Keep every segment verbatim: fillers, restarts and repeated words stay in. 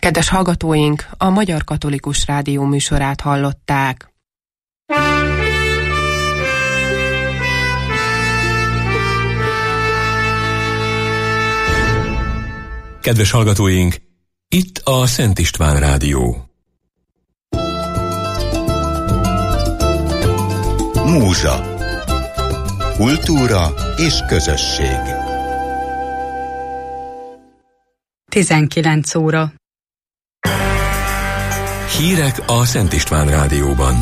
Kedves hallgatóink, a Magyar Katolikus Rádió műsorát hallották. Kedves hallgatóink, itt a Szent István Rádió. Múzsa. Kultúra és közösség. tizenkilenc óra. Hírek a Szent István Rádióban.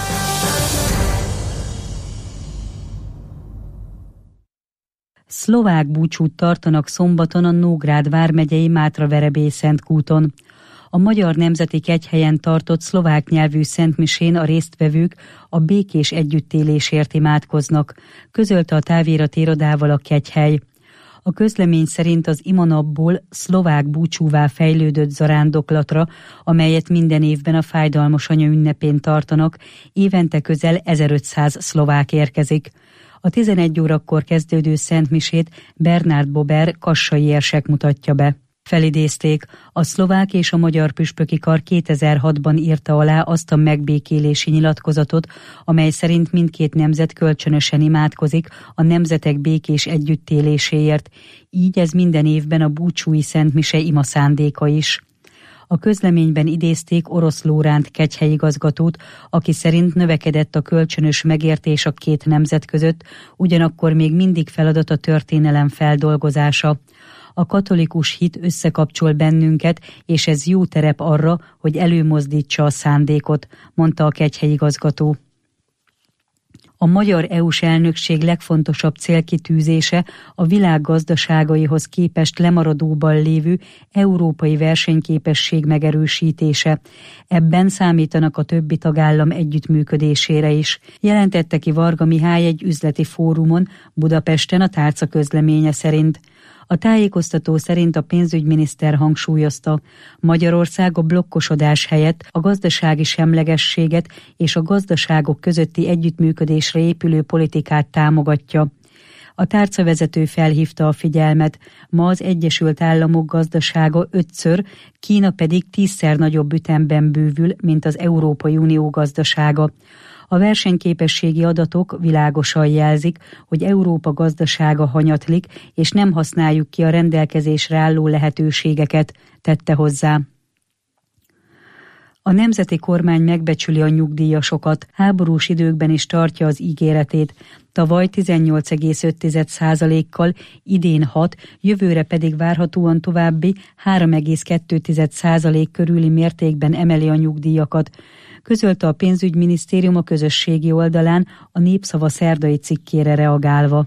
Szlovák búcsút tartanak szombaton a Nógrád vármegyei Mátra-Verebély-Szentkúton. A Magyar Nemzeti Kegyhelyen tartott szlovák nyelvű szentmisén a résztvevők a békés együttélésért imádkoznak, közölte a távirat irodával a kegyhely. A közlemény szerint az imanapból szlovák búcsúvá fejlődött zarándoklatra, amelyet minden évben a Fájdalmas Anya ünnepén tartanak, évente közel ezerötszáz szlovák érkezik. A tizenegy órakor kezdődő szentmisét Bernard Bober kassai érsek mutatja be. Felidézték, a szlovák és a magyar püspöki kar kétezer-hatban írta alá azt a megbékélési nyilatkozatot, amely szerint mindkét nemzet kölcsönösen imádkozik a nemzetek békés együttéléséért, így ez minden évben a búcsúi szentmise ima szándéka is. A közleményben idézték Orosz Lóránt kegyhelyigazgatót, aki szerint növekedett a kölcsönös megértés a két nemzet között, ugyanakkor még mindig feladat a történelem feldolgozása. A katolikus hit összekapcsol bennünket, és ez jó terep arra, hogy előmozdítsa a szándékot, mondta a kegyhelyigazgató. A magyar é u-s elnökség legfontosabb célkitűzése a világ gazdaságaihoz képest lemaradóban lévő európai versenyképesség megerősítése. Ebben számítanak a többi tagállam együttműködésére is, jelentette ki Varga Mihály egy üzleti fórumon Budapesten a tárca közleménye szerint. A tájékoztató szerint a pénzügyminiszter hangsúlyozta, Magyarország a blokkosodás helyett a gazdasági semlegességet és a gazdaságok közötti együttműködésre épülő politikát támogatja. A tárcavezető felhívta a figyelmet, ma az Egyesült Államok gazdasága ötször, Kína pedig tízszer nagyobb ütemben bővül, mint az Európai Unió gazdasága. A versenyképességi adatok világosan jelzik, hogy Európa gazdasága hanyatlik, és nem használjuk ki a rendelkezésre álló lehetőségeket, tette hozzá. A nemzeti kormány megbecsüli a nyugdíjasokat, háborús időkben is tartja az ígéretét. Tavaly tizennyolc egész öt százalékkal, idén hat, jövőre pedig várhatóan további három egész kettő százalék körüli mértékben emeli a nyugdíjakat, közölte a pénzügyminisztérium a közösségi oldalán a Népszava szerdai cikkére reagálva.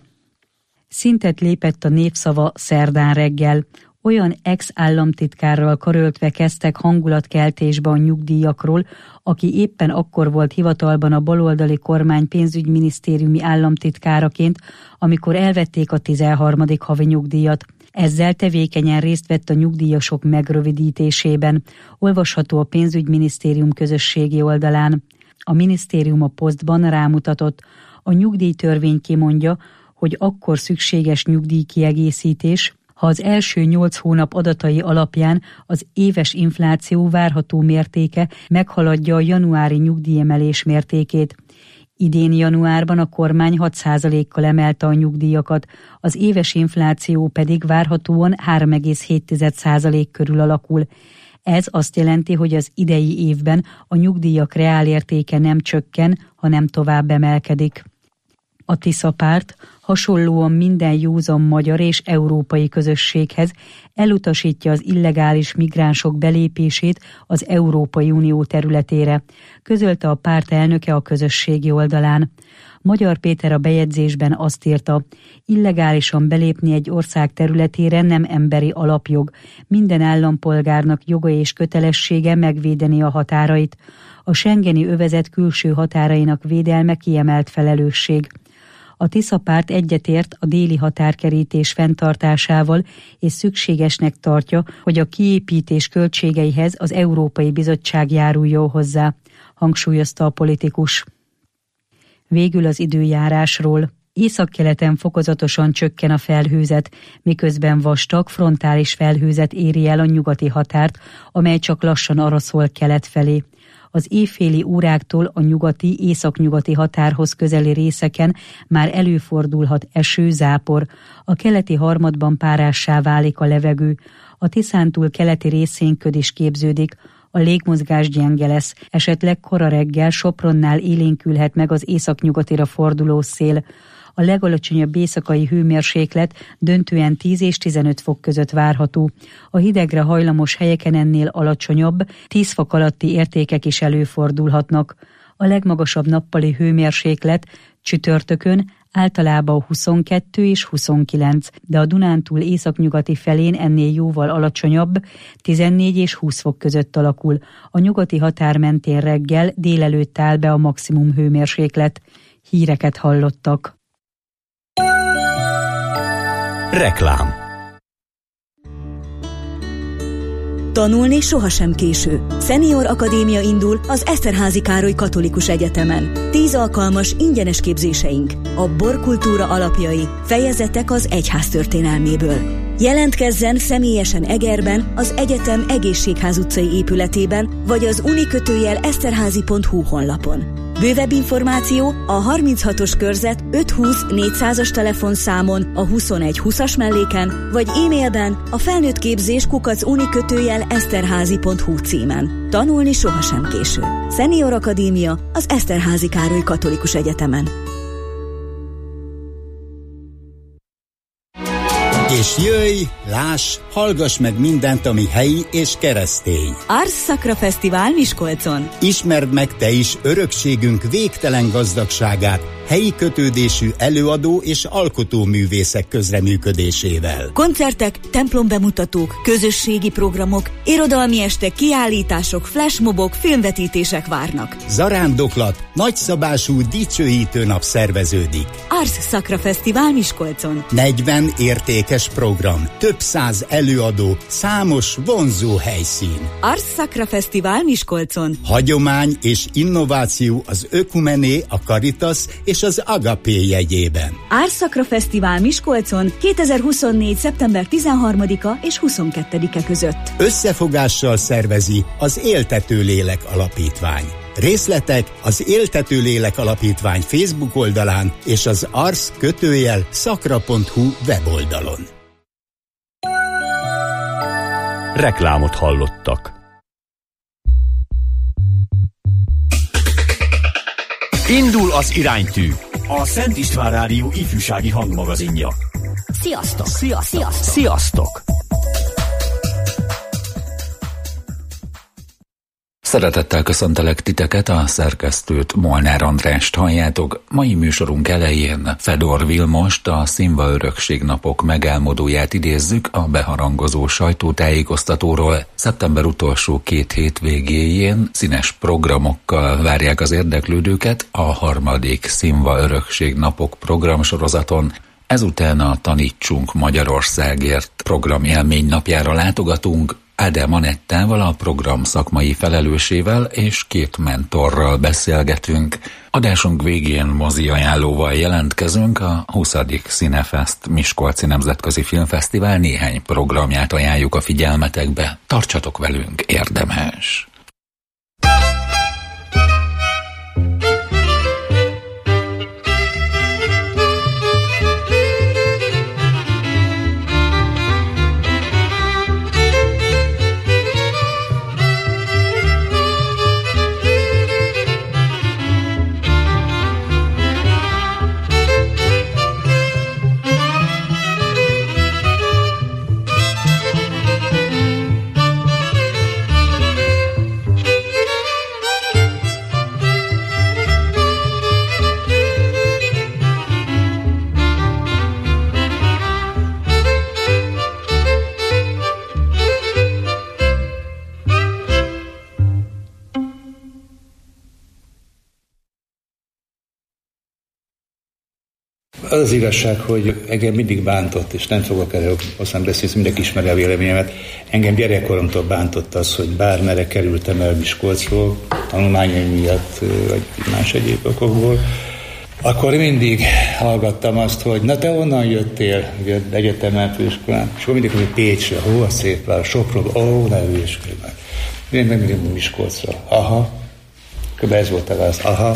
Szintet lépett a Népszava szerdán reggel. Olyan ex-államtitkárral karöltve kezdtek hangulatkeltésbe a nyugdíjakról, aki éppen akkor volt hivatalban a baloldali kormány pénzügyminisztériumi államtitkáraként, amikor elvették a tizenharmadik havi nyugdíjat. Ezzel tevékenyen részt vett a nyugdíjasok megrövidítésében, olvasható a pénzügyminisztérium közösségi oldalán. A minisztérium a posztban rámutatott, a nyugdíjtörvény kimondja, hogy akkor szükséges nyugdíjkiegészítés, ha az első nyolc hónap adatai alapján az éves infláció várható mértéke meghaladja a januári nyugdíjemelés mértékét. Idén januárban a kormány hat százalékkal emelte a nyugdíjakat, az éves infláció pedig várhatóan három egész hét százalék körül alakul. Ez azt jelenti, hogy az idei évben a nyugdíjak reálértéke nem csökken, hanem tovább emelkedik. A Tisza párt hasonlóan minden józan magyar és európai közösséghez elutasítja az illegális migránsok belépését az Európai Unió területére, közölte a párt elnöke a közösségi oldalán. Magyar Péter a bejegyzésben azt írta, illegálisan belépni egy ország területére nem emberi alapjog, minden állampolgárnak joga és kötelessége megvédeni a határait. A schengeni övezet külső határainak védelme kiemelt felelősség. A Tisza párt egyetért a déli határkerítés fenntartásával, és szükségesnek tartja, hogy a kiépítés költségeihez az Európai Bizottság járuljon hozzá, hangsúlyozta a politikus. Végül az időjárásról. Északkeleten fokozatosan csökken a felhőzet, miközben vastag, frontális felhőzet éri el a nyugati határt, amely csak lassan araszol kelet felé. Az éjféli óráktól a nyugati, északnyugati határhoz közeli részeken már előfordulhat eső, zápor. A keleti harmadban párássá válik a levegő. A Tiszántúl keleti részén köd is képződik. A légmozgás gyenge lesz, esetleg kora reggel Sopronnál élénkülhet meg az északnyugatira forduló szél. A legalacsonyabb éjszakai hőmérséklet döntően tíz és tizenöt fok között várható. A hidegre hajlamos helyeken ennél alacsonyabb, tíz fok alatti értékek is előfordulhatnak. A legmagasabb nappali hőmérséklet csütörtökön általában huszonkettő és huszonkilenc, de a Dunántúl északnyugati felén ennél jóval alacsonyabb, tizennégy és húsz fok között alakul. A nyugati határ mentén reggel, délelőtt áll be a maximum hőmérséklet. Híreket hallottak. Reklám. Tanulni sohasem késő. Senior Akadémia indul az Eszterházy Károly Katolikus Egyetemen. Tíz alkalmas, ingyenes képzéseink. A borkultúra alapjai, fejezetek az egyház történelméből. Jelentkezzen személyesen Egerben, az egyetem Egészségház utcai épületében, vagy az unikötőjel eszterházy pont hu honlapon. Bővebb információ a harminchatos körzet öthúsz négyszázas telefonszámon, a huszonegy húszas melléken, vagy e-mailben a felnőttképzés kukac unikötőjel eszterházy pont hu címen. Tanulni sohasem késő. Senior Akadémia az Eszterházy Károly Katolikus Egyetemen. És jöjj, láss, hallgass meg mindent, ami helyi és keresztény. Ars Sacra Fesztivál Miskolcon. Ismerd meg te is örökségünk végtelen gazdagságát, helyi kötődésű előadó és alkotóművészek közreműködésével. Koncertek, templombemutatók, közösségi programok, irodalmi estek, kiállítások, flashmobok, filmvetítések várnak. Zarándoklat, nagyszabású dicsőítő nap szerveződik. Ars Sacra Fesztivál Miskolcon. negyven értékes program, több száz előadó, számos vonzó helyszín. Ars Sacra Fesztivál Miskolcon. Hagyomány és innováció az Ökumené, a Caritas és az Agapé jegyében. Ars Sacra Fesztivál Miskolcon kétezer-huszonnégy. szeptember tizenharmadika és huszonkettedike között. Összefogással szervezi az Éltető Lélek Alapítvány. Részletek az Éltető Lélek Alapítvány Facebook oldalán és az ars kötőjel szakra pont hu weboldalon. Reklámot hallottak. Indul az iránytű. A Szent István Rádió ifjúsági hangmagazinja. Sziasztok! Sziasztok! Sziasztok! Sziasztok! Szeretettel köszöntelek titeket, a szerkesztőt, Molnár Andrást halljátok. Mai műsorunk elején Fedor Vilmost, a Színva Örökség napok megálmodóját idézzük a beharangozó sajtótájékoztatóról. Szeptember utolsó két hétvégéjén színes programokkal várják az érdeklődőket a harmadik Színva Örökség napok programsorozaton. Ezután a Tanítsunk Magyarországért program élménynapjára látogatunk, Ádám Anettával, a program szakmai felelősével és két mentorral beszélgetünk. Adásunk végén mozi ajánlóval jelentkezünk, a huszadik Cinefest Miskolci Nemzetközi Filmfesztivál néhány programját ajánljuk a figyelmetekbe. Tartsatok velünk, érdemes! Az az igazság, hogy engem mindig bántott, és nem fogok erről hosszan beszélni, mindenki ismeri a véleményemet. Engem gyerekkoromtól bántott az, hogy bármere kerültem el Miskolcról, tanulmányaim miatt, vagy más egyéb okokból. akkor mindig hallgattam azt, hogy na te onnan jöttél, ugye egyetemen, főiskolán, és akkor mindig, hogy Pécsre, hó, a szép város, Sopronba, ó, ne hülyeskedj meg. Mindig meg mindig Miskolcra. Aha. Kb. Ez volt a válasz. Aha.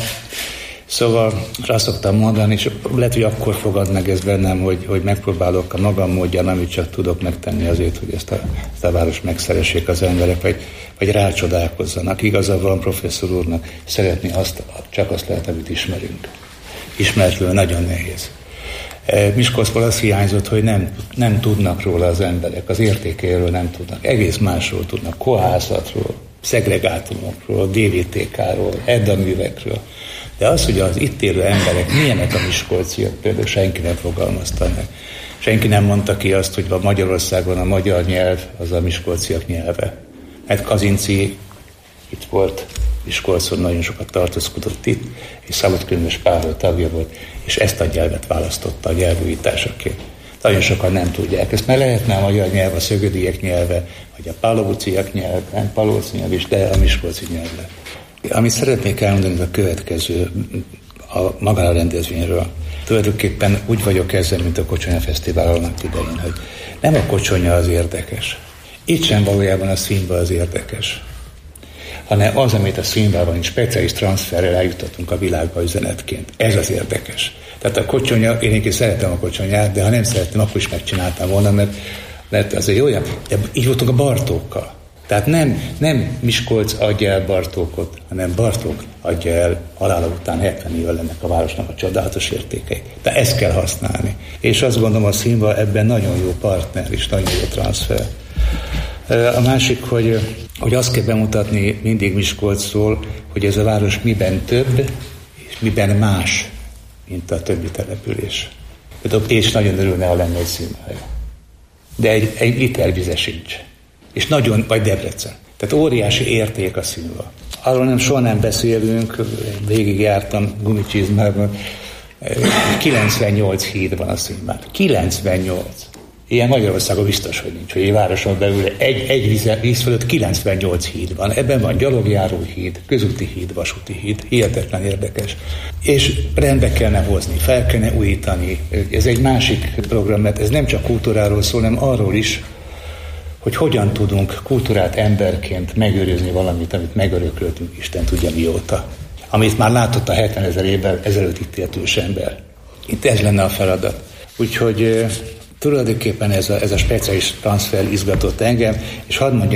Szóval azt szoktam mondani, és lehet, hogy akkor fogad meg ez bennem, hogy, hogy megpróbálok a magam módján, amit csak tudok megtenni azért, hogy ezt a, ezt a város megszeressék az emberek, vagy, vagy rácsodálkozzanak. Igaza van professzor úrnak, szeretni azt, csak azt lehet, amit ismerünk. Ismeretlenül nagyon nehéz. Miskolcból az hiányzott, hogy nem, nem tudnak róla az emberek, az értékéről nem tudnak. Egész másról tudnak, kohászatról, szegregátumokról, dé vé té ká-ról, eddaművekről. De az, hogy az itt élő emberek milyenek a miskolciak, például senki nem fogalmazta meg. Senki nem mondta ki azt, hogy a Magyarországon a magyar nyelv az a miskolciak nyelve. Mert Kazinczy itt volt, Miskolcon nagyon sokat tartózkodott itt, és Szabadkőmös Pável tagja volt, és ezt a nyelvet választotta a nyelvújításaként. Nagyon sokan nem tudják. Ezt már lehetne a magyar nyelv, a szögödiek nyelve, vagy a pálovúciak nyelv, nem palóc nyelv is, de a miskolci nyelve. Amit szeretnék elmondani, a következő a magára a rendezvényről. Tulajdonképpen úgy vagyok ezzel, mint a Kocsonya Fesztivál annak idején, hogy nem a kocsonya az érdekes. Itt sem valójában a színva az érdekes, hanem az, amit a színvában is speciális transferrel eljutatunk a világba üzenetként. Ez az érdekes. Tehát a kocsonya, én én szeretem a kocsonyát, de ha nem szerettem, akkor is megcsináltam volna, mert, mert azért olyan, de így voltunk a Bartókkal. Tehát nem, nem Miskolc adja el Bartókot, hanem Bartók adja el halála után hetven évvel ennek a városnak a csodálatos értékeit. De ezt kell használni. És azt gondolom, a színva ebben nagyon jó partner és nagyon jó transfer. A másik, hogy, hogy azt kell bemutatni mindig Miskolcról, hogy ez a város miben több, és miben más, mint a többi település. Például Pécs nagyon örülne, ha lenne egy színhely. De egy, egy liter vize sincs. És nagyon, vagy Debrecen. Tehát óriási érték a színva. Arról nem soha nem beszélünk, végigjártam gumicsizmában, kilencvennyolc híd van a színván. kilencvennyolc. Ilyen Magyarországon biztos, hogy nincs, hogy egy városon belül egy, egy víz, víz fölött kilencvennyolc híd van. Ebben van gyalogjáró híd, közúti híd, vasúti híd, hihetetlen érdekes. És rendbe kellene hozni, fel kellene újítani. Ez egy másik program, mert ez nem csak kultúráról szól, hanem arról is, hogy hogyan tudunk kultúrát emberként megőrizni valamit, amit megöröklöttünk Isten tudja mióta. Amit már látott a hetvenezer évvel ezelőtt itt élt ős ember. Itt ez lenne a feladat. Úgyhogy tulajdonképpen ez a, ez a speciális transfer izgatott engem, és hadd mondjam,